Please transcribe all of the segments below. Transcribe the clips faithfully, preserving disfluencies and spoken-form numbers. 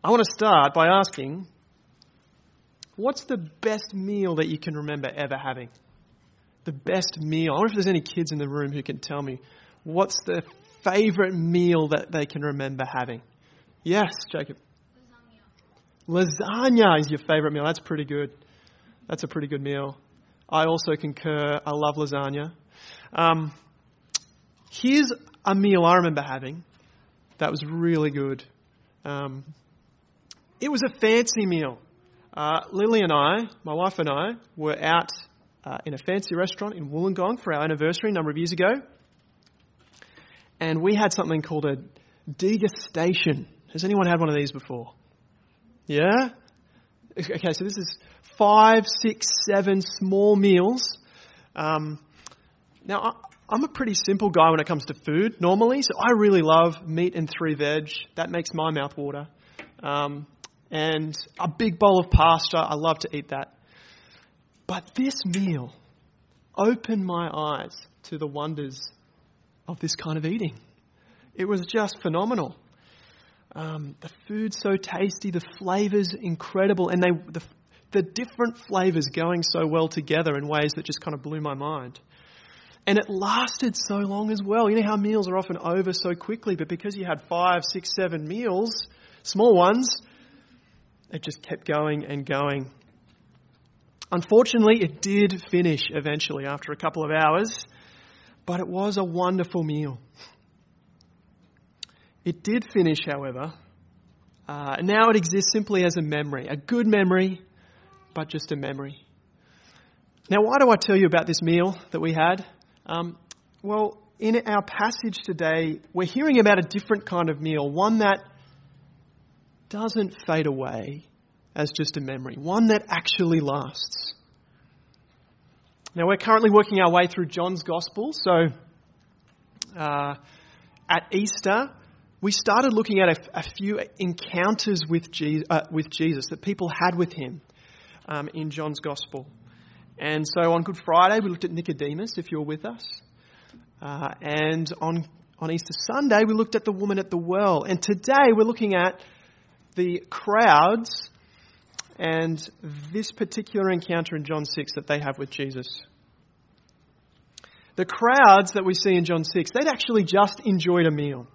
I want to start by asking, what's the best meal that you can remember ever having? The best meal. I wonder if there's any kids in the room who can tell me what's the favourite meal that they can remember having. Yes, Jacob? Lasagna. Lasagna is your favourite meal. That's pretty good. That's a pretty good meal. I also concur. I love lasagna. Um, here's a meal I remember having that was really good. Um, it was a fancy meal. Uh, Lily and I, my wife and I, were out uh, in a fancy restaurant in Wollongong for our anniversary a number of years ago. And we had something called a degustation. Has anyone had one of these before? Yeah? Okay, so this is five, six, seven small meals. Um, now, I, I'm a pretty simple guy when it comes to food normally, so I really love meat and three veg. That makes my mouth water. Um, and a big bowl of pasta. I love to eat that. But this meal opened my eyes to the wonders of this kind of eating. It was just phenomenal. Um, the food's so tasty, the flavours incredible, and they the, the different flavours going so well together in ways that just kind of blew my mind. And it lasted so long as well. You know how meals are often over so quickly, but because you had five, six, seven meals, small ones, it just kept going and going. Unfortunately, it did finish eventually after a couple of hours, but it was a wonderful meal. It did finish, however, uh, and now it exists simply as a memory, a good memory, but just a memory. Now, why do I tell you about this meal that we had? Um, well, in our passage today, we're hearing about a different kind of meal, one that doesn't fade away as just a memory, one that actually lasts. Now, we're currently working our way through John's Gospel, so uh, at Easter, we started looking at a, a few encounters with Jesus, uh, with Jesus that people had with him um, in John's Gospel. And so on Good Friday, we looked at Nicodemus, if you're with us. Uh, and on, on Easter Sunday, we looked at the woman at the well. And today, we're looking at the crowds and this particular encounter in John six that they have with Jesus. The crowds that we see in John six, they'd actually just enjoyed a meal.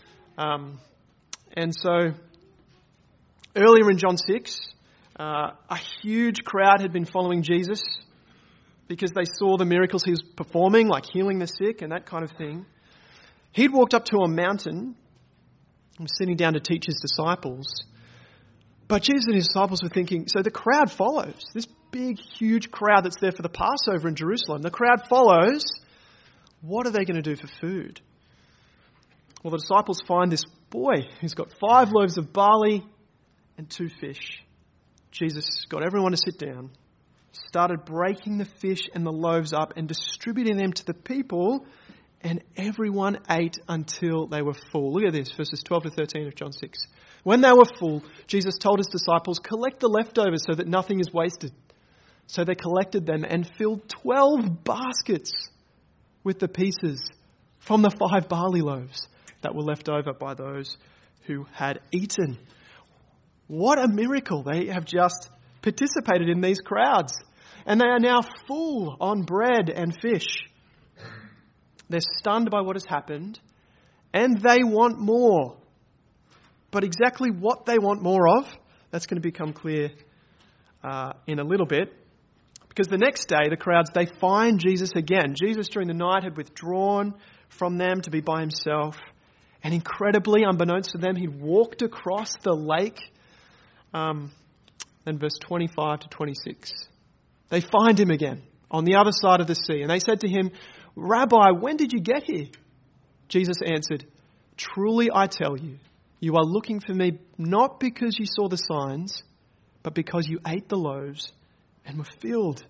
Um, and so earlier in John six, uh, a huge crowd had been following Jesus because they saw the miracles he was performing, like healing the sick and that kind of thing. He'd walked up to a mountain and was sitting down to teach his disciples. But Jesus and his disciples were thinking, so the crowd follows. This big, huge crowd that's there for the Passover in Jerusalem. The crowd follows. What are they going to do for food? Well, the disciples find this boy who's got five loaves of barley and two fish. Jesus got everyone to sit down, started breaking the fish and the loaves up and distributing them to the people, and everyone ate until they were full. Look at this, verses twelve to thirteen of John six. When they were full, Jesus told his disciples, collect the leftovers so that nothing is wasted. So they collected them and filled twelve baskets with the pieces from the five barley loaves that were left over by those who had eaten. What a miracle. They have just participated in these crowds. And they are now full on bread and fish. They're stunned by what has happened. And they want more. But exactly what they want more of, that's going to become clear uh, in a little bit. Because the next day, the crowds, they find Jesus again. Jesus during the night had withdrawn from them to be by himself. And incredibly, unbeknownst to them, he walked across the lake. Um, and verse twenty-five to twenty-six. They find him again on the other side of the sea. And they said to him, Rabbi, when did you get here? Jesus answered, truly I tell you, you are looking for me not because you saw the signs, but because you ate the loaves and were filled.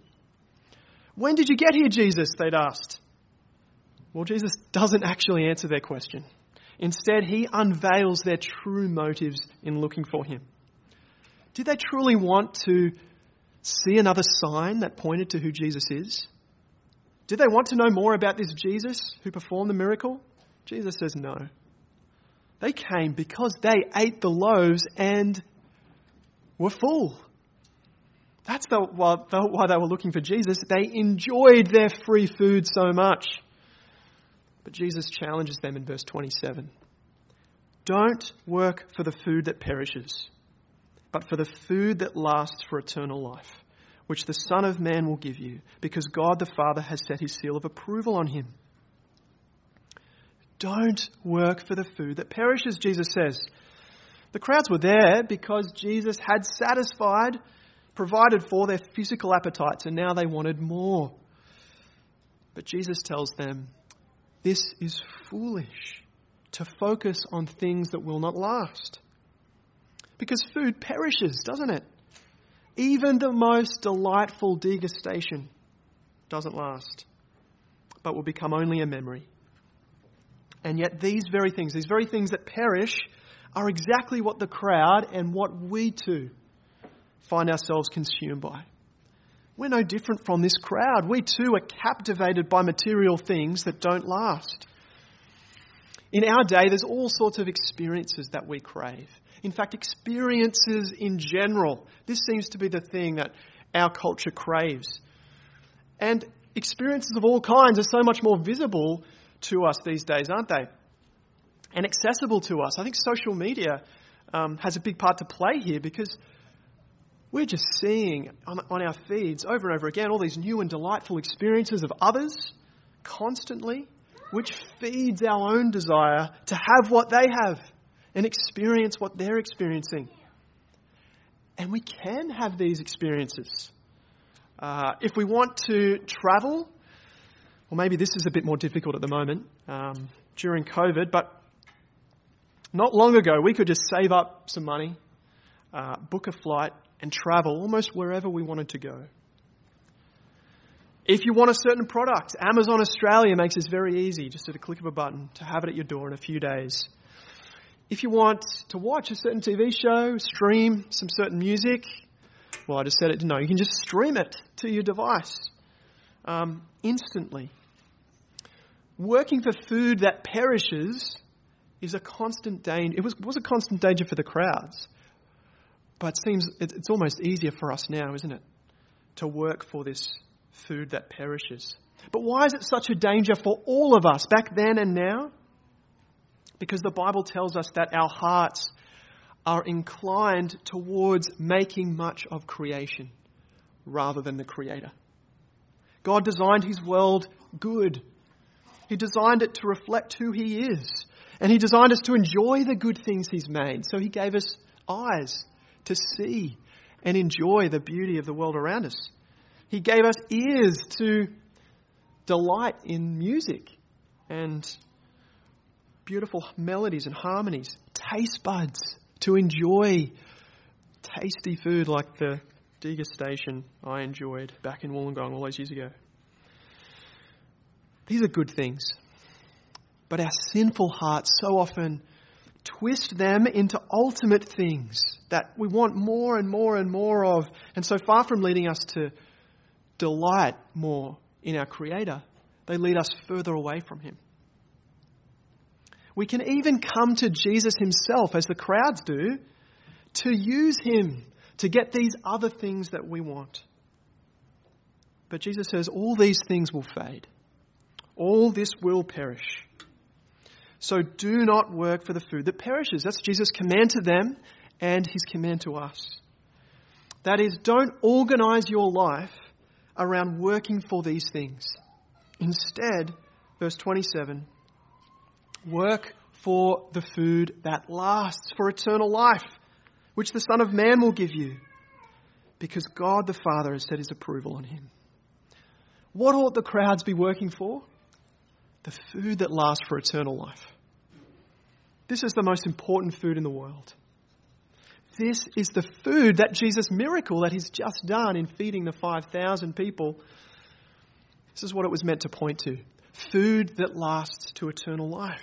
When did you get here, Jesus? They'd asked. Well, Jesus doesn't actually answer their question. Instead, he unveils their true motives in looking for him. Did they truly want to see another sign that pointed to who Jesus is? Did they want to know more about this Jesus who performed the miracle? Jesus says no. They came because they ate the loaves and were full. That's the, why, the, why they were looking for Jesus. They enjoyed their free food so much. But Jesus challenges them in verse twenty-seven. Don't work for the food that perishes, but for the food that lasts for eternal life, which the Son of Man will give you, because God the Father has set his seal of approval on him. Don't work for the food that perishes, Jesus says. The crowds were there because Jesus had satisfied, provided for their physical appetites, and now they wanted more. But Jesus tells them, this is foolish to focus on things that will not last. Because food perishes, doesn't it? Even the most delightful degustation doesn't last, but will become only a memory. And yet these very things, these very things that perish, are exactly what the crowd and what we too find ourselves consumed by. We're no different from this crowd. We too are captivated by material things that don't last. In our day, there's all sorts of experiences that we crave. In fact, experiences in general. This seems to be the thing that our culture craves. And experiences of all kinds are so much more visible to us these days, aren't they? And accessible to us. I think social media um, has a big part to play here, because we're just seeing on, on our feeds over and over again all these new and delightful experiences of others constantly, which feeds our own desire to have what they have and experience what they're experiencing. And we can have these experiences. Uh, if we want to travel, well, maybe this is a bit more difficult at the moment um, during COVID, but not long ago we could just save up some money, uh, book a flight and travel almost wherever we wanted to go. If you want a certain product, Amazon Australia makes this very easy, just at a click of a button, to have it at your door in a few days. If you want to watch a certain T V show, stream some certain music, well, I just said it, didn't I? You can just stream it to your device um, instantly. Working for food that perishes is a constant danger. It was, was a constant danger for the crowds. But it seems it's almost easier for us now, isn't it? To work for this food that perishes. But why is it such a danger for all of us back then and now? Because the Bible tells us that our hearts are inclined towards making much of creation rather than the Creator. God designed his world good. He designed it to reflect who he is. And he designed us to enjoy the good things he's made. So he gave us eyes to see and enjoy the beauty of the world around us. He gave us ears to delight in music and beautiful melodies and harmonies. Taste buds to enjoy tasty food like the degustation I enjoyed back in Wollongong all those years ago. These are good things. But our sinful hearts so often twist them into ultimate things that we want more and more and more of. And so far from leading us to delight more in our Creator, they lead us further away from him. We can even come to Jesus himself, as the crowds do, to use him to get these other things that we want. But Jesus says all these things will fade. All this will perish. So do not work for the food that perishes. That's Jesus' command to them and his command to us. That is, don't organize your life around working for these things. Instead, verse twenty-seven, work for the food that lasts, for eternal life, which the Son of Man will give you, because God the Father has set his approval on him. What ought the crowds be working for? The food that lasts for eternal life. This is the most important food in the world. This is the food, that Jesus miracle that he's just done in feeding the five thousand people. This is what it was meant to point to. Food that lasts to eternal life.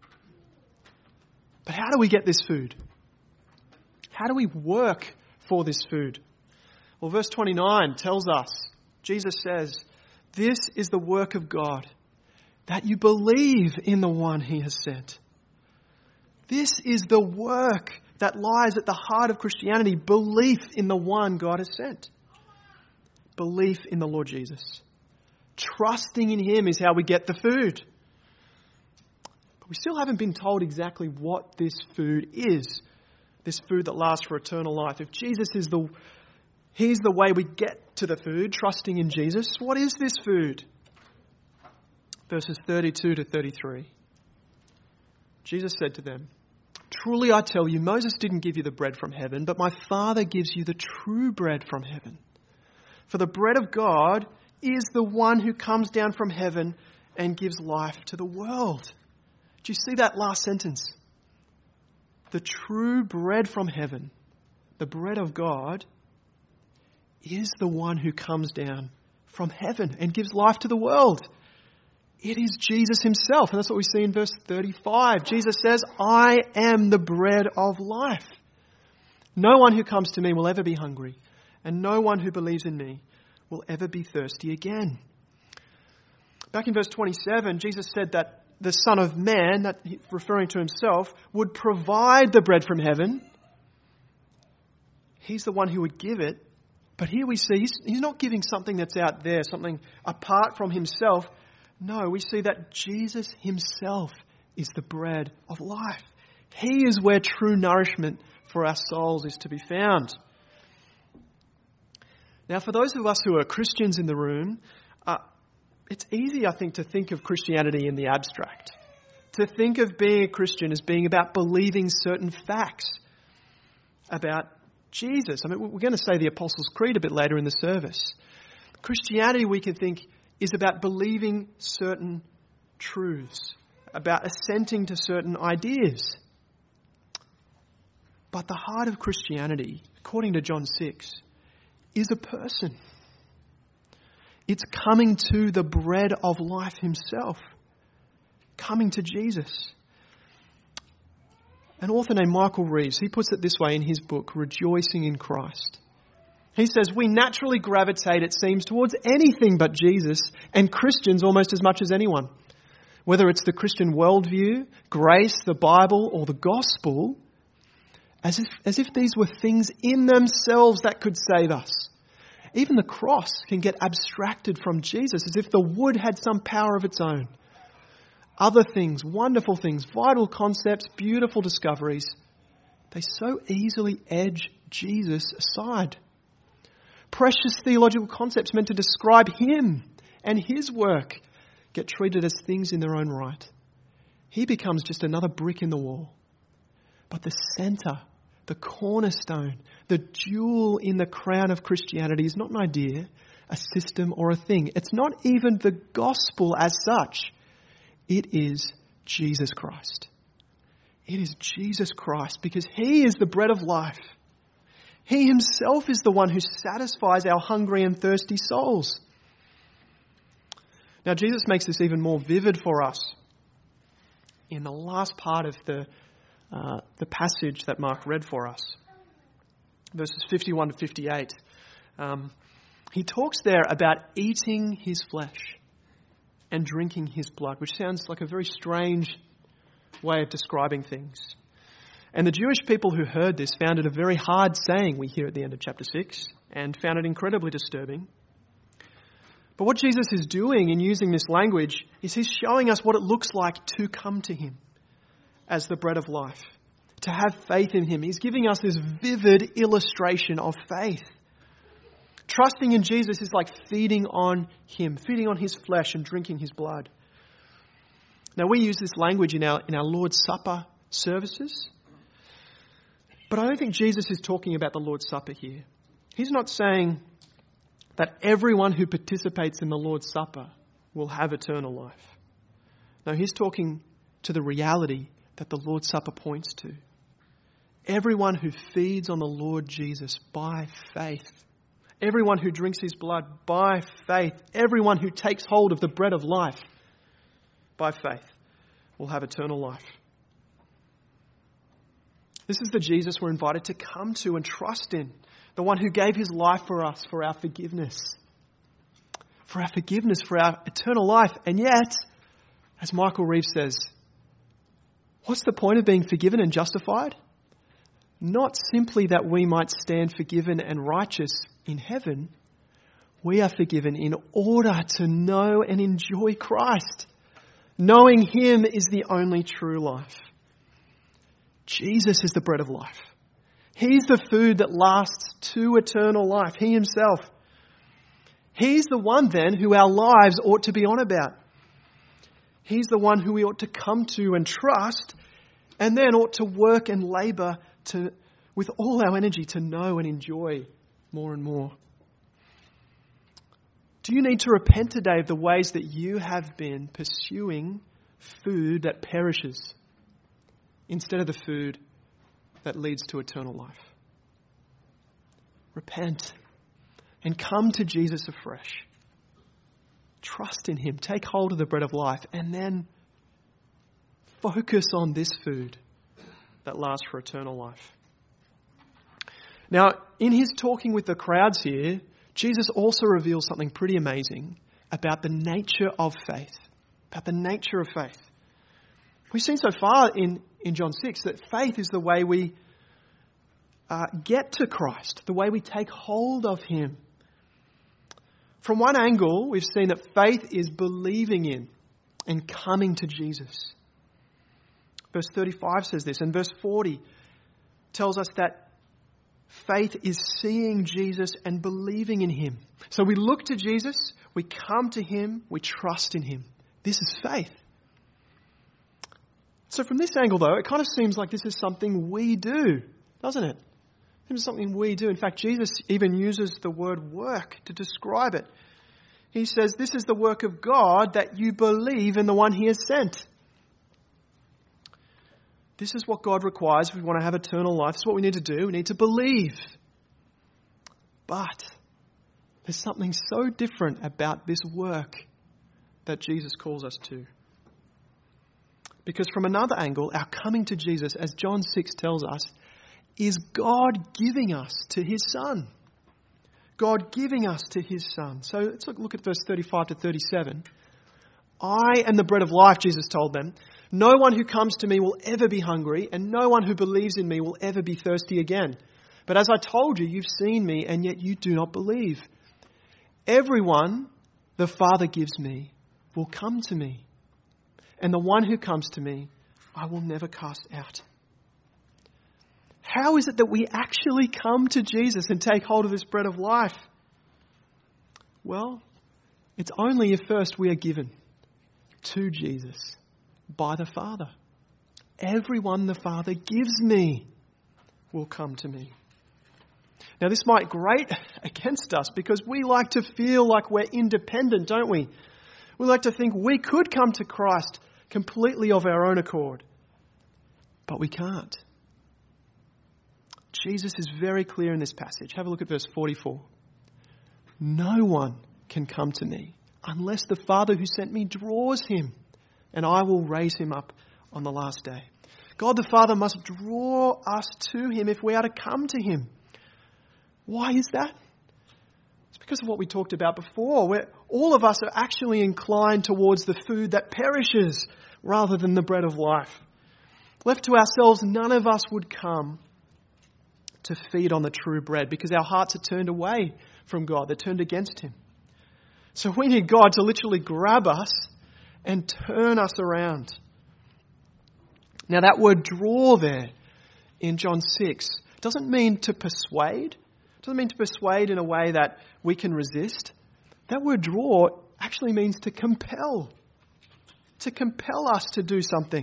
But how do we get this food? How do we work for this food? Well, verse twenty-nine tells us, Jesus says, this is the work of God, that you believe in the one he has sent. This is the work that lies at the heart of Christianity, belief in the one God has sent. Belief in the Lord Jesus. Trusting in him is how we get the food. But we still haven't been told exactly what this food is. This food that lasts for eternal life. If Jesus is the, he's the way we get to the food, trusting in Jesus, what is this food? Verses thirty-two to thirty-three. Jesus said to them, "Truly I tell you, Moses didn't give you the bread from heaven, but my Father gives you the true bread from heaven. For the bread of God is the one who comes down from heaven and gives life to the world." Do you see that last sentence? The true bread from heaven, the bread of God, is the one who comes down from heaven and gives life to the world. It is Jesus himself. And that's what we see in verse thirty-five. Jesus says, "I am the bread of life. No one who comes to me will ever be hungry, and no one who believes in me will ever be thirsty again." Back in verse twenty-seven, Jesus said that the Son of Man, that referring to himself, would provide the bread from heaven. He's the one who would give it. But here we see he's, he's not giving something that's out there, something apart from himself. No, we see that Jesus himself is the bread of life. He is where true nourishment for our souls is to be found. Now, for those of us who are Christians in the room, uh, it's easy, I think, to think of Christianity in the abstract. To think of being a Christian as being about believing certain facts about Jesus. I mean, we're going to say the Apostles' Creed a bit later in the service. Christianity, we can think, is about believing certain truths, about assenting to certain ideas. But the heart of Christianity, according to John six, is a person. It's coming to the bread of life himself. Coming to Jesus. An author named Michael Reeves, he puts it this way in his book, Rejoicing in Christ. He says, "We naturally gravitate, it seems, towards anything but Jesus and Christians almost as much as anyone. Whether it's the Christian worldview, grace, the Bible, or the gospel, as if, as if these were things in themselves that could save us. Even the cross can get abstracted from Jesus as if the wood had some power of its own. Other things, wonderful things, vital concepts, beautiful discoveries, they so easily edge Jesus aside. Precious theological concepts meant to describe him and his work get treated as things in their own right. He becomes just another brick in the wall. But the center, the cornerstone, the jewel in the crown of Christianity is not an idea, a system, or a thing. It's not even the gospel as such. It is Jesus Christ. It is Jesus Christ because he is the bread of life. He himself is the one who satisfies our hungry and thirsty souls. Now, Jesus makes this even more vivid for us in the last part of the, uh, the passage that Mark read for us. Verses fifty-one to fifty-eight. Um, he talks there about eating his flesh and drinking his blood, which sounds like a very strange way of describing things. And the Jewish people who heard this found it a very hard saying, we hear at the end of chapter six, and found it incredibly disturbing. But what Jesus is doing in using this language is he's showing us what it looks like to come to him as the bread of life, to have faith in him. He's giving us this vivid illustration of faith. Trusting in Jesus is like feeding on him, feeding on his flesh and drinking his blood. Now, we use this language in our, in our Lord's Supper services. But I don't think Jesus is talking about the Lord's Supper here. He's not saying that everyone who participates in the Lord's Supper will have eternal life. No, he's talking to the reality that the Lord's Supper points to. Everyone who feeds on the Lord Jesus by faith, everyone who drinks his blood by faith, everyone who takes hold of the bread of life by faith will have eternal life. This is the Jesus we're invited to come to and trust in. The one who gave his life for us, for our forgiveness. For our forgiveness, for our eternal life. And yet, as Michael Reeves says, What's the point of being forgiven and justified? Not simply that we might stand forgiven and righteous in heaven. We are forgiven in order to know and enjoy Christ. Knowing Him is the only true life. Jesus is the bread of life. He's the food that lasts to eternal life. He Himself. He's the one then who our lives ought to be on about. He's the one who we ought to come to and trust, and then ought to work and labour to, with all our energy to know and enjoy more and more. Do you need to repent today of the ways that you have been pursuing food that perishes instead of the food that leads to eternal life? Repent and come to Jesus afresh. Trust in Him. Take hold of the bread of life and then focus on this food that lasts for eternal life. Now, in His talking with the crowds here, Jesus also reveals something pretty amazing about the nature of faith. About the nature of faith. We've seen so far in, in John six that faith is the way we uh, get to Christ, the way we take hold of Him. From one angle, we've seen that faith is believing in and coming to Jesus. Verse thirty-five says this, and verse forty tells us that faith is seeing Jesus and believing in Him. So we look to Jesus, we come to Him, we trust in Him. This is faith. So from this angle, though, it kind of seems like this is something we do, doesn't it? This is something we do. In fact, Jesus even uses the word work to describe it. He says, this is the work of God, that you believe in the one He has sent. This is what God requires if we want to have eternal life. This is what we need to do. We need to believe. But there's something so different about this work that Jesus calls us to. Because from another angle, our coming to Jesus, as John six tells us, is God giving us to His Son. God giving us to His Son. So let's look at verse thirty-five to thirty-seven. I am the bread of life, Jesus told them. No one who comes to me will ever be hungry, and no one who believes in me will ever be thirsty again. But as I told you, you've seen me, and yet you do not believe. Everyone the Father gives me will come to me, and the one who comes to me I will never cast out. How is it that we actually come to Jesus and take hold of this bread of life? Well, it's only if first we are given to Jesus by the Father. Everyone the Father gives me will come to me. Now this might grate against us because we like to feel like we're independent, don't we? We like to think we could come to Christ completely of our own accord. But we can't. Jesus is very clear in this passage. Have a look at verse forty-four. No one can come to me unless the Father who sent me draws him, and I will raise him up on the last day. God the Father must draw us to Him if we are to come to Him. Why is that? It's because of what we talked about before, where all of us are actually inclined towards the food that perishes rather than the bread of life. Left to ourselves, none of us would come to feed on the true bread because our hearts are turned away from God. They're turned against Him. So we need God to literally grab us and turn us around. Now that word draw there in John six doesn't mean to persuade. It doesn't mean to persuade in a way that we can resist. That word draw actually means to compel. To compel us to do something.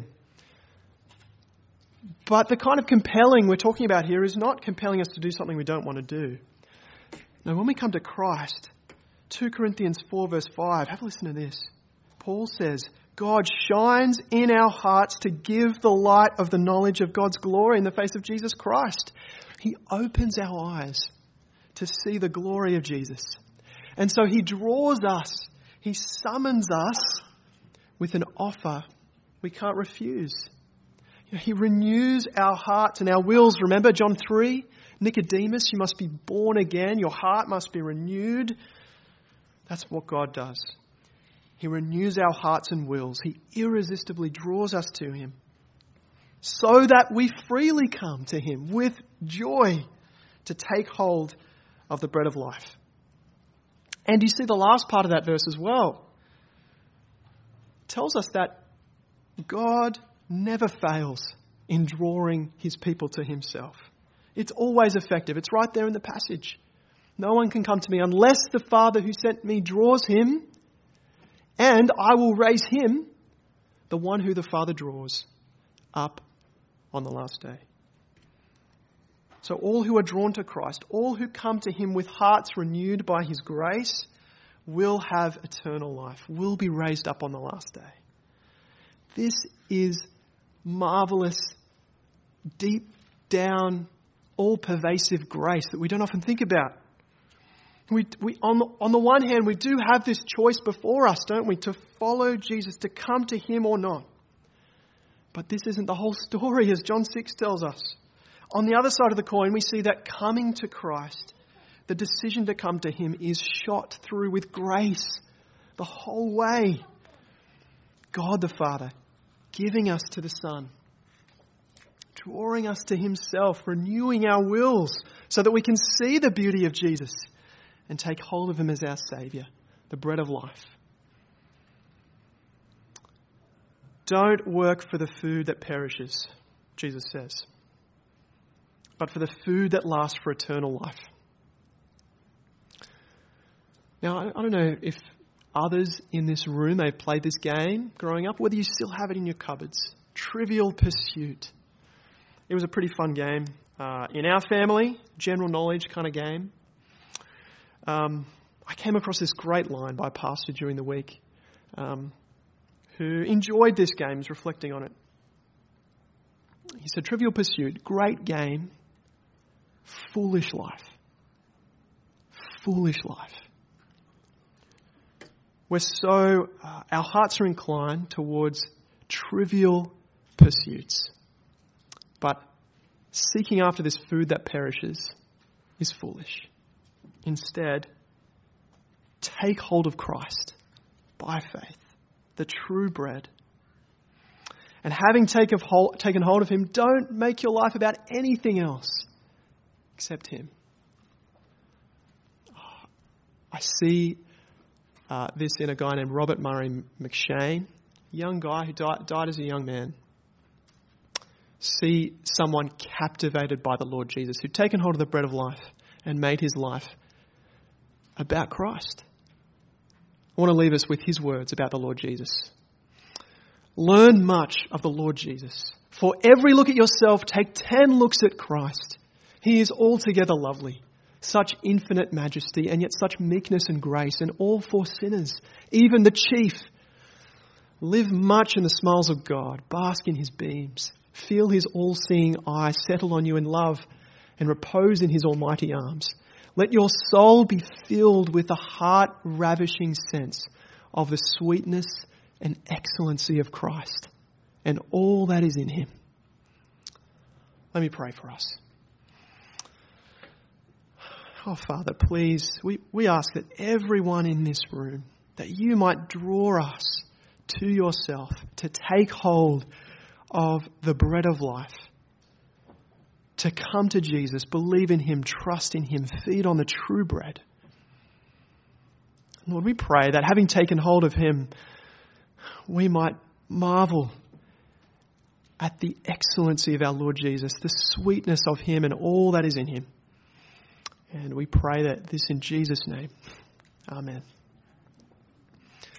But the kind of compelling we're talking about here is not compelling us to do something we don't want to do. No, when we come to Christ, two Corinthians four verse five, have a listen to this. Paul says, God shines in our hearts to give the light of the knowledge of God's glory in the face of Jesus Christ. He opens our eyes to see the glory of Jesus. And so He draws us. He summons us with an offer we can't refuse. You know, He renews our hearts and our wills. Remember John three? Nicodemus, you must be born again. Your heart must be renewed. That's what God does. He renews our hearts and wills. He irresistibly draws us to Him. so that we freely come to him with joy to take hold of the bread of life. And you see the last part of that verse as well. It tells us that God never fails in drawing his people to himself. It's always effective. It's right there in the passage. No one can come to me unless the Father who sent me draws him, and I will raise him, the one who the Father draws, up on the last day. So all who are drawn to Christ, all who come to him with hearts renewed by his grace, will have eternal life, will be raised up on the last day. This is marvelous, deep down, all-pervasive grace that we don't often think about. We, we, on, the, on the one hand, we do have this choice before us, don't we, to follow Jesus, to come to him or not. But this isn't the whole story, as John six tells us. On the other side of the coin, we see that coming to Christ, the decision to come to him, is shot through with grace the whole way. God the Father giving us to the Son, drawing us to himself, renewing our wills so that we can see the beauty of Jesus and take hold of him as our Saviour, the bread of life. Don't work for the food that perishes, Jesus says, but for the food that lasts for eternal life. Now, I don't know if others in this room, they've played this game growing up, whether you still have it in your cupboards. Trivial Pursuit. It was a pretty fun game. Uh, in our family, general knowledge kind of game. Um, I came across this great line by a pastor during the week um, who enjoyed this game, was reflecting on it. He said, Trivial Pursuit, great game, foolish life. Foolish life. We're so, uh, our hearts are inclined towards trivial pursuits. But seeking after this food that perishes is foolish. Instead, take hold of Christ by faith, the true bread. And having taken hold, taken hold of him, don't make your life about anything else except him. I see uh, this in a guy named Robert Murray McShane, a young guy who died, died as a young man. See someone captivated by the Lord Jesus, who'd taken hold of the bread of life and made his life about Christ. I want to leave us with his words about the Lord Jesus. Learn much of the Lord Jesus. For every look at yourself, take ten looks at Christ. He is altogether lovely, such infinite majesty, and yet such meekness and grace, and all for sinners, even the chief. Live much in the smiles of God, bask in his beams, feel his all-seeing eye settle on you in love, and repose in his almighty arms. Let your soul be filled with the heart-ravishing sense of the sweetness and excellency of Christ and all that is in him. Let me pray for us. Oh, Father, please, we, we ask that everyone in this room, that you might draw us to yourself, to take hold of the bread of life, to come to Jesus, believe in him, trust in him, feed on the true bread. Lord, we pray that having taken hold of him, we might marvel at the excellency of our Lord Jesus, the sweetness of him and all that is in him. And we pray that this in Jesus' name. Amen.